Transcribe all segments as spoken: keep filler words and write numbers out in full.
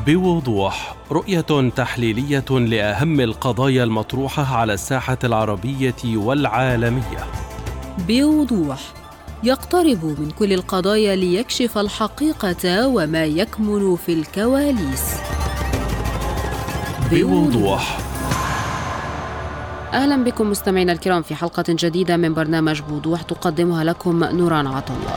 بوضوح، رؤية تحليلية لأهم القضايا المطروحة على الساحة العربية والعالمية. بوضوح، يقترب من كل القضايا ليكشف الحقيقة وما يكمن في الكواليس. بوضوح. أهلا بكم مستمعينا الكرام في حلقة جديدة من برنامج بوضوح تقدمها لكم نوران عطلة.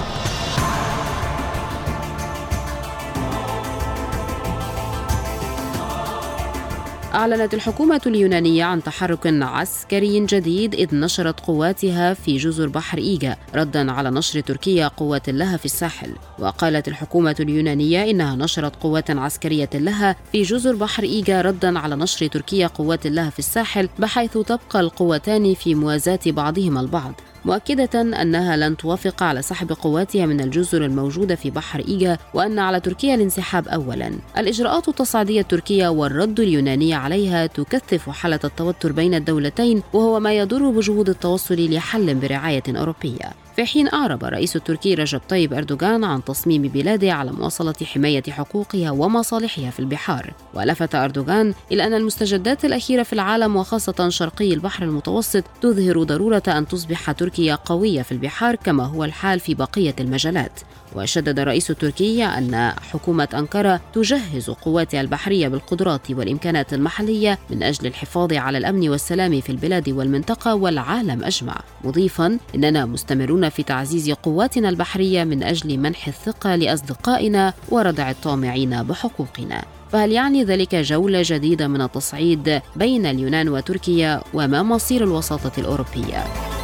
أعلنت الحكومة اليونانية عن تحرك عسكري جديد إذ نشرت قواتها في جزر بحر إيجا رداً على نشر تركيا قوات لها في الساحل. وقالت الحكومة اليونانية إنها نشرت قوات عسكرية لها في جزر بحر إيجا رداً على نشر تركيا قوات لها في الساحل، بحيث تبقى القوتان في موازاة بعضهما البعض، مؤكدة أنها لن توافق على سحب قواتها من الجزر الموجودة في بحر إيجا، وأن على تركيا الانسحاب أولا. الإجراءات التصعيدية التركية والرد اليوناني عليها تكثف حالة التوتر بين الدولتين، وهو ما يضر بجهود التوصل لحل برعاية أوروبية. في حين أعرب الرئيس التركي رجب طيب أردوغان عن تصميم بلاده على مواصلة حماية حقوقها ومصالحها في البحار. ولفت أردوغان إلى أن المستجدات الأخيرة في العالم وخاصة شرقي البحر المتوسط تظهر ضرورة أن تصبح تركيا قوية في البحار كما هو الحال في بقية المجالات. وشدد الرئيس التركي أن حكومة أنقرة تجهز قواتها البحرية بالقدرات والإمكانات المحلية من أجل الحفاظ على الأمن والسلام في البلاد والمنطقة والعالم أجمع، مضيفاً إننا مستمرون في تعزيز قواتنا البحرية من أجل منح الثقة لأصدقائنا وردع الطامعين بحقوقنا. فهل يعني ذلك جولة جديدة من التصعيد بين اليونان وتركيا؟ وما مصير الوساطة الأوروبية؟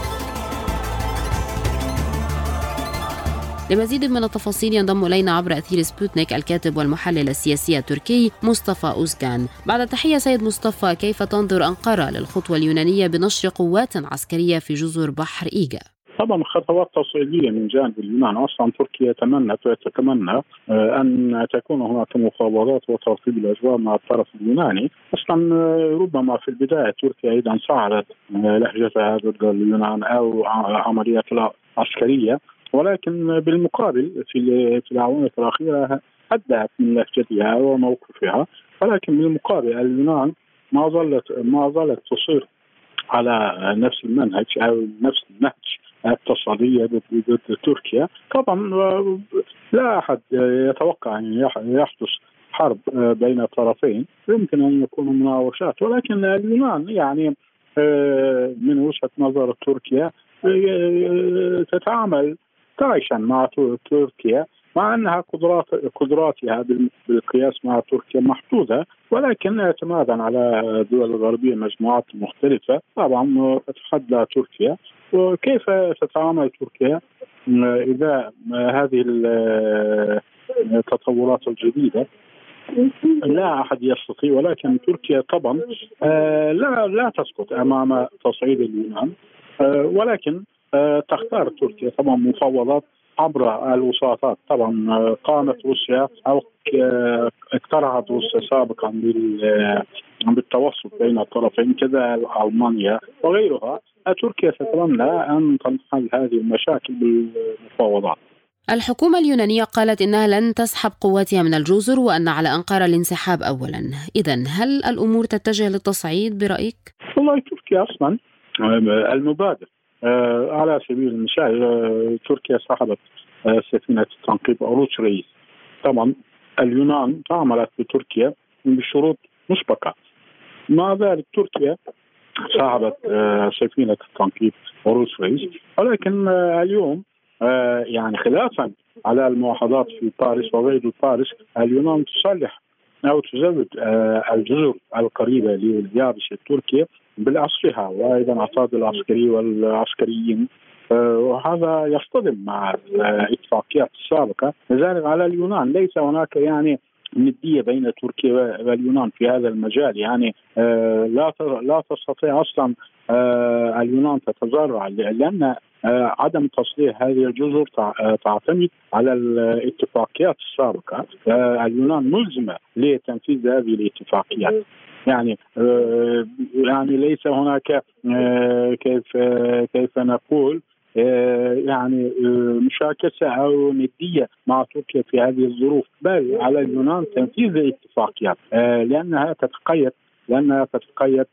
لمزيد من التفاصيل ينضم إلينا عبر أثير سبوتنيك الكاتب والمحلل السياسي التركي مصطفى أوزغان. بعد تحية سيد مصطفى، كيف تنظر أنقرة للخطوة اليونانية بنشر قوات عسكرية في جزر بحر إيجا؟ طبعا خطوات تصعيدية من جانب اليونان. أصلا تركيا تمنت وتتمنى أن تكون هناك مفاوضات وترتيب الأجواء مع الطرف اليوناني. أصلا ربما في البداية تركيا أيضا صعدت لهجتها ضد اليونان أو عمليات عسكرية، ولكن بالمقابل في في الأعوام الأخيرة أدت من لهجتها وموقفها، ولكن بالمقابل اليونان ما ظلت ما ظلت تصر على نفس المنهج أو نفس النهج التصعيدية ضد ضد تركيا. طبعا لا أحد يتوقع أن يحدث حرب بين الطرفين، يمكن أن يكون مناوشات، ولكن اليونان يعني من وجهة نظر تركيا تتعامل تعيشا مع تركيا، مع أنها قدرات قدراتها بالقياس مع تركيا محدودة، ولكن اعتمادا على الدول الغربية مجموعات مختلفة طبعا تتحدى تركيا. وكيف تتعامل تركيا إذا هذه التطورات الجديدة؟ لا أحد يستطيع، ولكن تركيا طبعا لا لا تسقط أمام تصعيد اليونان، ولكن تختار تركيا طبعا مفاوضات عبر الوساطات. طبعا قامت روسيا أو اقترحت روسيا سابقا بالتوسط بين الطرفين، كذا ألمانيا وغيرها. تركيا تتمنى أن تنحل هذه المشاكل بالمفاوضات. الحكومة اليونانية قالت إنها لن تسحب قواتها من الجزر وأن على أنقرة الانسحاب أولا. إذن هل الأمور تتجه للتصعيد برأيك؟ والله تركيا أصلا المبادر على سبيل المثال تركيا سحبت سفينة تنقيب أوروش رئيس. طبعا اليونان تعاملت بتركيا بشروط مسبقة، مع ذلك تركيا سحبت سفينة تنقيب أوروش رئيس. ولكن اليوم يعني خلافا على المواحدات في باريس وغير باريس، اليونان تصلح أو تزود الجزر القريبة لليابسة التركية بالأسلحة وأيضا العتاد العسكري والعسكريين، وهذا يصطدم مع الاتفاقيات السابقة. لذلك على اليونان ليس هناك يعني ندية بين تركيا واليونان في هذا المجال، يعني لا لا تستطيع أصلا اليونان تتزرع، لأن عدم تصليح هذه الجزر تعتمد على الاتفاقيات السابقة. اليونان ملزمة لتنفيذ هذه الاتفاقيات، يعني يعني ليس هناك كيف كيف نقول يعني مشاكسة أو ندية مع تركيا في هذه الظروف، بل على اليونان تنفيذ الاتفاقيات لأنها تتقيد لأنها تتقيد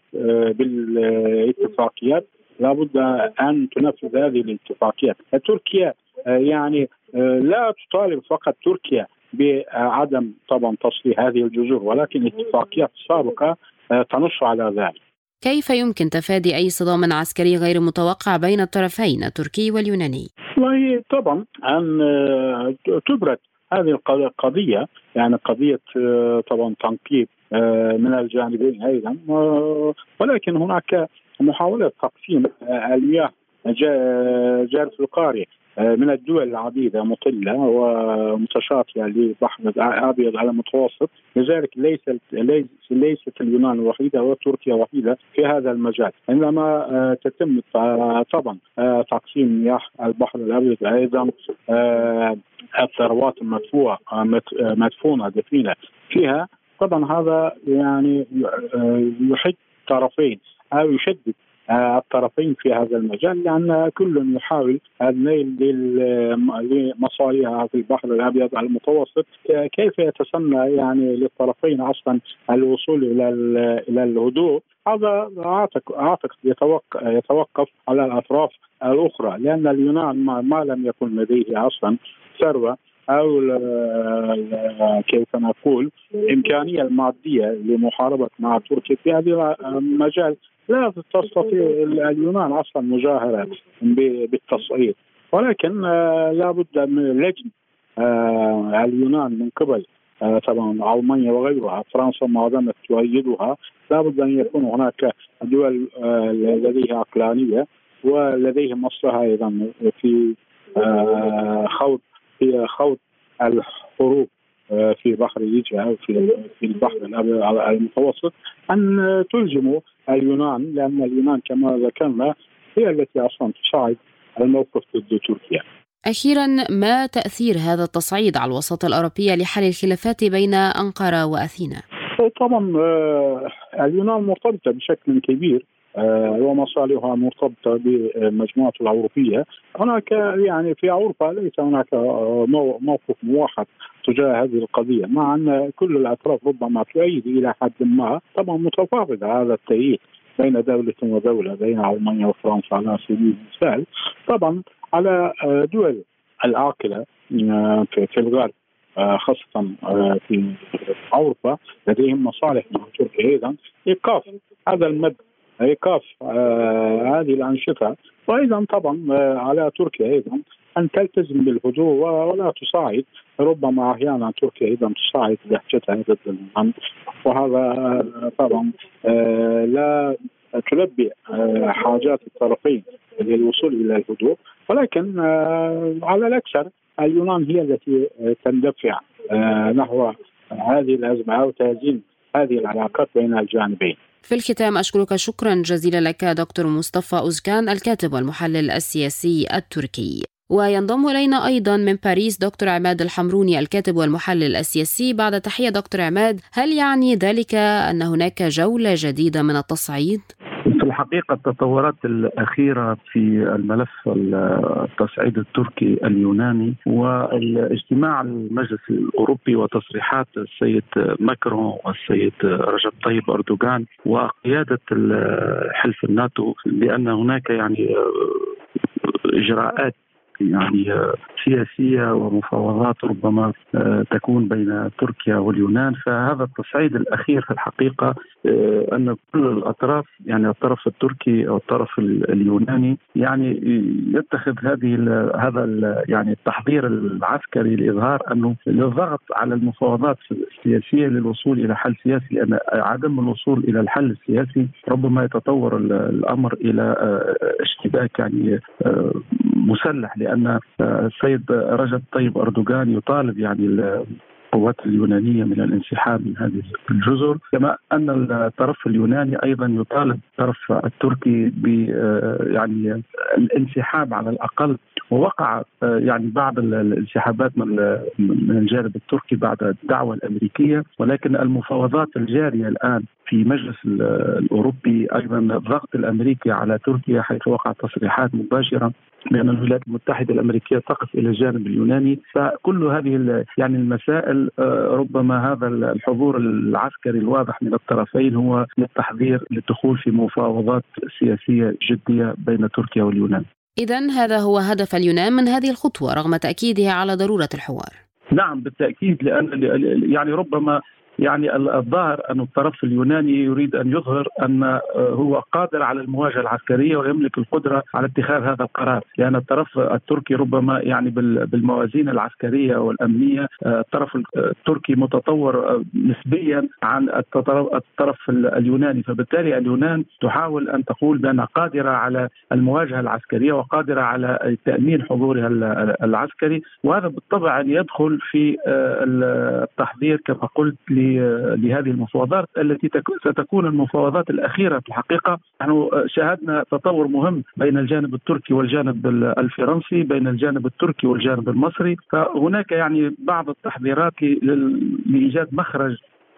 بالاتفاقيات، لابد أن تنفذ هذه الاتفاقيات. تركيا يعني لا تطالب فقط تركيا بعدم طبعا تصليح هذه الجزر، ولكن اتفاقيات سابقة تنص على ذلك. كيف يمكن تفادي أي صدام عسكري غير متوقع بين الطرفين التركي واليوناني؟ والله طبعا أن تبرد هذه القضية، يعني قضية طبعا تنقيب من الجانبين أيضا، ولكن هناك محاولة تقسيم المياه جارف القارة من الدول العديدة مطلة ومتشاطئة لبحر الأبيض على المتوسط، لذلك ليست ليست اليونان الوحيدة وتركيا وحيدة في هذا المجال، عندما تتم طبعا تقسيم مياه البحر الأبيض أيضا الثروات المدفوعة مدفونة دفينة فيها، طبعا هذا يعني يحد طرفين أو يشدد الطرفين في هذا المجال، لأن كل يحاول النيل لمصالحها في البحر الأبيض المتوسط. كيف يتسنى يعني للطرفين أصلا الوصول إلى إلى الهدوء؟ هذا أعتقد يتوقف على الأطراف الأخرى، لأن اليونان ما لم يكن لديه أصلا ثروة أو كيف نقول إمكانية المادية لمحاربة مع تركيا في هذا المجال، لا تستطيع اليونان أصلا مجاهرة بالتصعيد، ولكن لابد من لجنة اليونان من قبل طبعا ألمانيا وغيرها، فرنسا ما دامت تؤيدها، لابد أن يكون هناك دول لديها عقلانية ولديها مصلحة أيضا في خوض في خوض الحروب في بحر ليبيا أو في في البحر المتوسط، أن تلزموا اليونان، لأن اليونان كما ذكرنا هي التي أصلا تصعد الموقف ضد تركيا. أخيرا، ما تأثير هذا التصعيد على الوساطة الأوروبية لحل الخلافات بين أنقرة وأثينا؟ طبعا اليونان مرتبطة بشكل كبير ومصالحها مرتبطة بمجموعة الأوروبية. هناك يعني في أوروبا ليس هناك موقف موحد تجاه هذه القضية، مع أن كل الأطراف ربما تؤيد إلى حد ما، طبعا متفاوت هذا التأييد بين دولة ودولة، بين ألمانيا وفرنسا على سبيل المثال. طبعا على دول العاقلة في الغرب خاصة في أوروبا لديهم مصالح مع تركيا أيضا، إيقاف هذا المد إيقاف آه هذه الأنشطة، وأيضا طبعا آه على تركيا أيضا أن تلتزم بالهدوء ولا تصاعد، ربما أحيانا تركيا أيضا تصاعد لهجتها ضد اليونان، وهذا آه طبعا آه لا تلبي آه حاجات الطرفين للوصول إلى الهدوء، ولكن آه على الأكثر اليونان هي التي تندفع آه نحو هذه الأزمة أو تهزيم هذه العلاقات بين الجانبين. في الختام أشكرك شكرا جزيلا لك دكتور مصطفى أوزكان، الكاتب والمحلل السياسي التركي. وينضم إلينا أيضا من باريس دكتور عماد الحمروني، الكاتب والمحلل السياسي. بعد تحية دكتور عماد، هل يعني ذلك أن هناك جولة جديدة من التصعيد؟ في الحقيقة التطورات الأخيرة في الملف التصعيد التركي اليوناني والاجتماع المجلس الأوروبي وتصريحات السيد ماكرون والسيد رجب طيب أردوغان وقيادة حلف الناتو، لأن هناك يعني إجراءات يعني سياسية ومفاوضات ربما تكون بين تركيا واليونان. فهذا التصعيد الأخير في الحقيقة أن كل الأطراف، يعني الطرف التركي أو الطرف اليوناني، يعني يتخذ هذه هذا يعني التحضير العسكري لإظهار أنه للضغط على المفاوضات السياسية للوصول إلى حل سياسي، لأن عدم الوصول إلى الحل السياسي ربما يتطور الأمر إلى اشتباك يعني مسلح، لأن السيد رجب طيب أردوغان يطالب يعني القوات اليونانية من الانسحاب من هذه الجزر، كما أن الطرف اليوناني أيضا يطالب الطرف التركي ب يعني الانسحاب على الأقل. ووقع يعني بعض الانسحابات من الجانب التركي بعد الدعوة الأمريكية، ولكن المفاوضات الجارية الآن في مجلس الأوروبي أيضا الضغط الأمريكي على تركيا، حيث وقع تصريحات مباشرة بأن الولايات المتحدة الأمريكية تقف إلى الجانب اليوناني. فكل هذه يعني المسائل ربما هذا الحضور العسكري الواضح من الطرفين هو للتحضير للدخول في مفاوضات سياسية جدية بين تركيا واليونان. إذن هذا هو هدف اليونان من هذه الخطوة رغم تأكيده على ضرورة الحوار. نعم بالتأكيد، لأن يعني ربما يعني الظاهر أن الطرف اليوناني يريد أن يظهر أن هو قادر على المواجهة العسكرية ويملك القدرة على اتخاذ هذا القرار، لأن الطرف التركي ربما يعني بالموازين العسكرية والأمنية الطرف التركي متطور نسبيا عن الطرف اليوناني، فبالتالي اليونان تحاول أن تقول بأنها قادرة على المواجهة العسكرية وقادرة على تأمين حضورها العسكري، وهذا بالطبع أن يدخل في التحضير كما قلت لهذه المفاوضات التي ستكون المفاوضات الأخيرة. في الحقيقة نحن شاهدنا تطور مهم بين الجانب التركي والجانب الفرنسي، بين الجانب التركي والجانب المصري، فهناك يعني بعض التحضيرات لإيجاد مخرج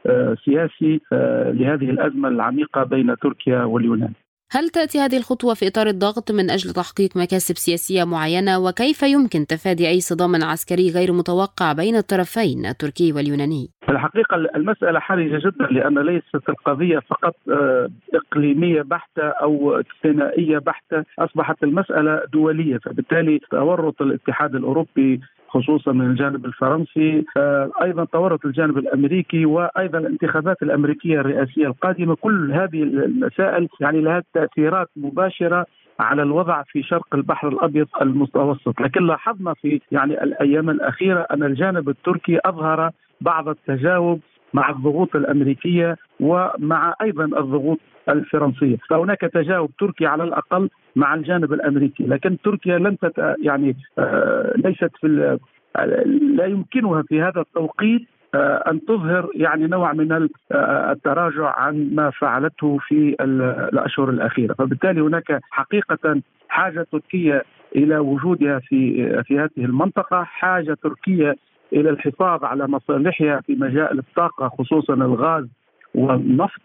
سياسي لهذه الأزمة العميقة بين تركيا واليونان. هل تأتي هذه الخطوة في إطار الضغط من أجل تحقيق مكاسب سياسية معينة؟ وكيف يمكن تفادي أي صدام عسكري غير متوقع بين الطرفين التركي واليوناني؟ الحقيقة المسألة حرجة جدا، لأن ليست القضية فقط إقليمية بحتة أو ثنائية بحتة، أصبحت المسألة دولية، فبالتالي تورط الاتحاد الأوروبي خصوصا من الجانب الفرنسي، أيضا تورط الجانب الأمريكي، وأيضا الانتخابات الأمريكية الرئاسية القادمة، كل هذه المسائل يعني لها تأثيرات مباشرة على الوضع في شرق البحر الأبيض المتوسط. لكن لاحظنا في يعني الأيام الأخيرة أن الجانب التركي أظهر بعض التجاوب مع الضغوط الأمريكية ومع أيضا الضغوط الفرنسية، فهناك تجاوب تركي على الأقل مع الجانب الأمريكي، لكن تركيا لم تت يعني آه ليست في لا يمكنها في هذا التوقيت آه أن تظهر يعني نوع من التراجع عن ما فعلته في الأشهر الأخيرة، فبالتالي هناك حقيقة حاجة تركية إلى وجودها في في هذه المنطقة، حاجة تركية إلى الحفاظ على مصالحها في مجال الطاقة خصوصا الغاز والنفط.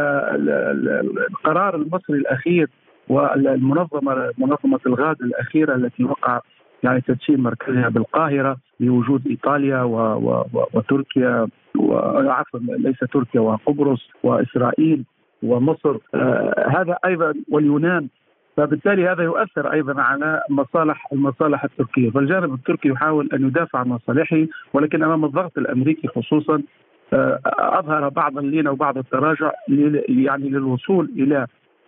القرار المصري الأخير والمنظمة منظمة الغاز الأخيرة التي وقع يعني تدشين مركزها بالقاهرة بوجود إيطاليا و و وتركيا وعفوا ليس تركيا وقبرص وإسرائيل ومصر، آه هذا أيضا واليونان، فبالتالي هذا يؤثر أيضا على مصالح المصالح التركية، فالجانب التركي يحاول أن يدافع عن مصالحه، ولكن أمام الضغط الأمريكي خصوصا أظهر بعض اللين وبعض التراجع يعني للوصول إلى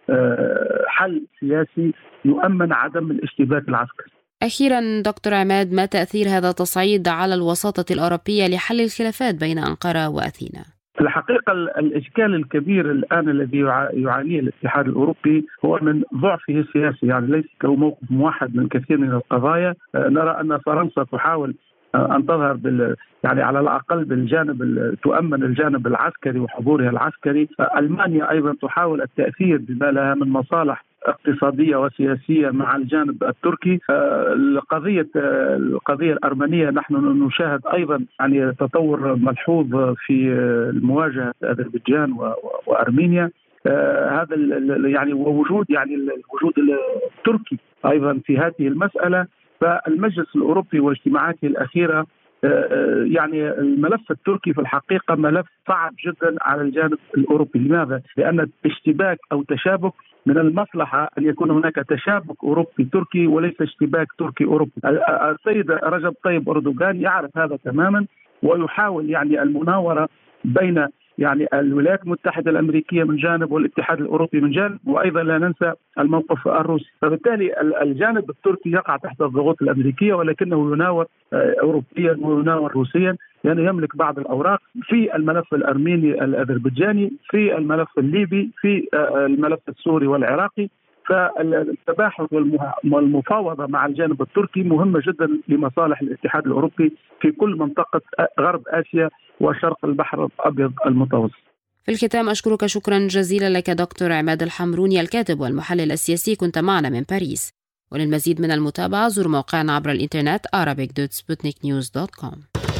حل سياسي يؤمن عدم الاشتباك العسكري. أخيرا دكتور عماد، ما تأثير هذا التصعيد على الوساطة الأوروبية لحل الخلافات بين أنقرة وأثينا؟ الحقيقة الإشكال الكبير الآن الذي يعانيه الاتحاد الأوروبي هو من ضعفه السياسي، يعني ليس له موقف موحد من كثير من القضايا. نرى أن فرنسا تحاول أن تظهر بال يعني على الأقل بالجانب تؤمن الجانب العسكري وحضورها العسكري، ألمانيا أيضا تحاول التأثير بما لها من مصالح اقتصادية وسياسية مع الجانب التركي. القضية القضية الأرمنية نحن نشاهد أيضا يعني تطور ملحوظ في مواجهة أذربيجان وأرمينيا، هذا يعني ووجود يعني الوجود التركي أيضا في هذه المسألة. فالمجلس الأوروبي واجتماعاته الأخيرة يعني الملف التركي في الحقيقة ملف صعب جدا على الجانب الأوروبي. لماذا؟ لأن اشتباك أو تشابك من المصلحة أن يكون هناك تشابك أوروبي تركي وليس اشتباك تركي أوروبي. السيد رجب طيب أردوغان يعرف هذا تماما ويحاول يعني المناورة بين يعني الولايات المتحدة الأمريكية من جانب والاتحاد الأوروبي من جانب، وأيضا لا ننسى الموقف الروسي. فبالتالي الجانب التركي يقع تحت الضغوط الأمريكية ولكنه يناور أوروبيا ويناور روسيا، لأنه يعني يملك بعض الأوراق في الملف الأرميني الأذربيجاني، في الملف الليبي، في الملف السوري والعراقي. فالتباحث والمفاوضة مع الجانب التركي مهمة جدا لمصالح الاتحاد الأوروبي في كل منطقة غرب آسيا وشرق البحر الأبيض المتوسط. في الختام أشكرك شكرا جزيلا لك دكتور عماد الحمروني الكاتب والمحلل السياسي، كنت معنا من باريس. وللمزيد من المتابعة زور موقعنا عبر الإنترنت arabic dot sputnik news dot com.